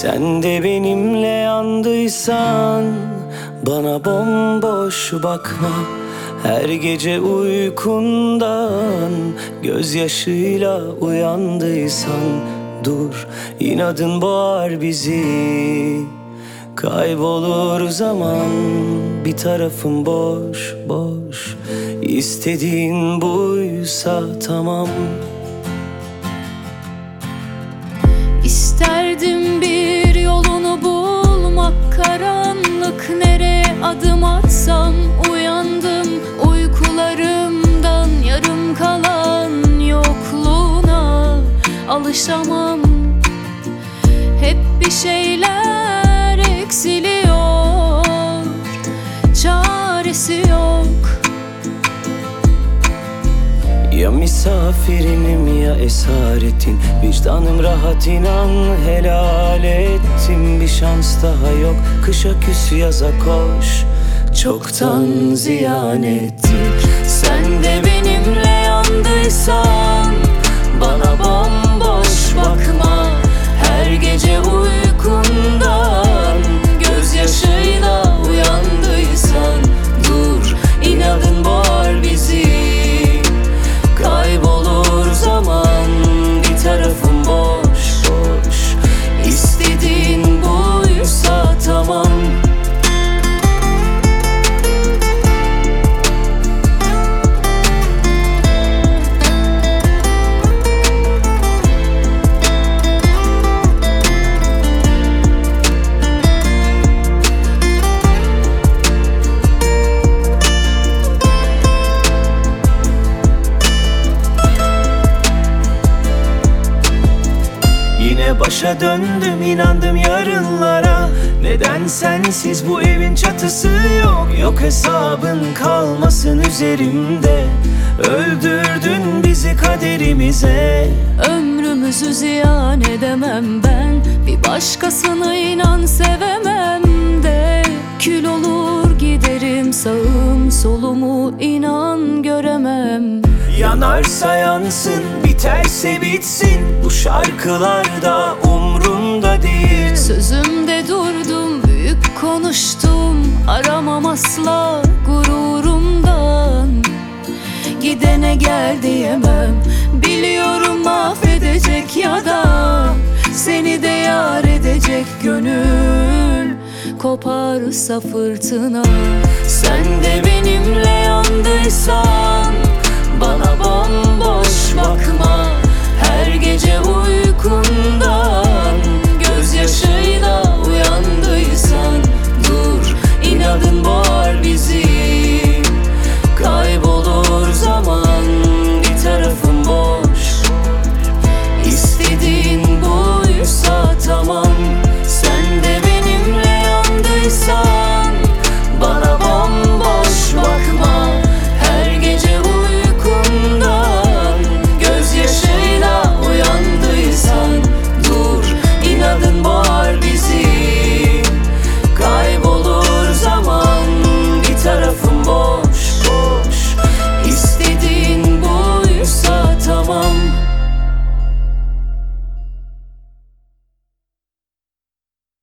Sen de benimle yandıysan bana bomboş bakma. Her gece uykundan gözyaşıyla uyandıysan dur, inadın boğar bizi. Kaybolur zaman, bir tarafım boş boş. İstediğin buysa tamam. İsterdim bir yolunu bulmak, karanlık nereye adım atsam. Uyandım uykularımdan, yarım kalan yokluğuna alışamam. Hep bir şeyler eksiliyor, çaresi yok. Ya misafirinim ya esaretin, vicdanım rahat, inan helal ettim. Bir şans daha yok, kışa küs yaza koş, çoktan ziyan ettik. Sen de benimle yandıysan bana bomboş bakma. Her gece uykundan gözyaşıyla uyandıysan dur, inadın boğar bizi. Kaybolur zaman, bir tarafım boş boş. İstediğin buysa tamam. Yine başa döndüm, inandım yarınlara. Neden sensiz bu evin çatısı yok? Yok hesabın kalmasın üzerimde. Öldürdün bizi kaderimize. Ömrümüzü ziyan edemem ben, bir başkasını inan sevemem de. Kül olur giderim, sağım solumu inan göremem. Yanarsa yansın, biterse bitsin, bu şarkılar da umrumda değil. Sözümde durdum, büyük konuştum, aramam asla gururumdan. Gidene gel diyemem, biliyorum mahvedecek ya da seni de yar edecek gönül koparsa fırtına. Sen de benimle yandıysan bana bomboş bakma. Her gece uykunda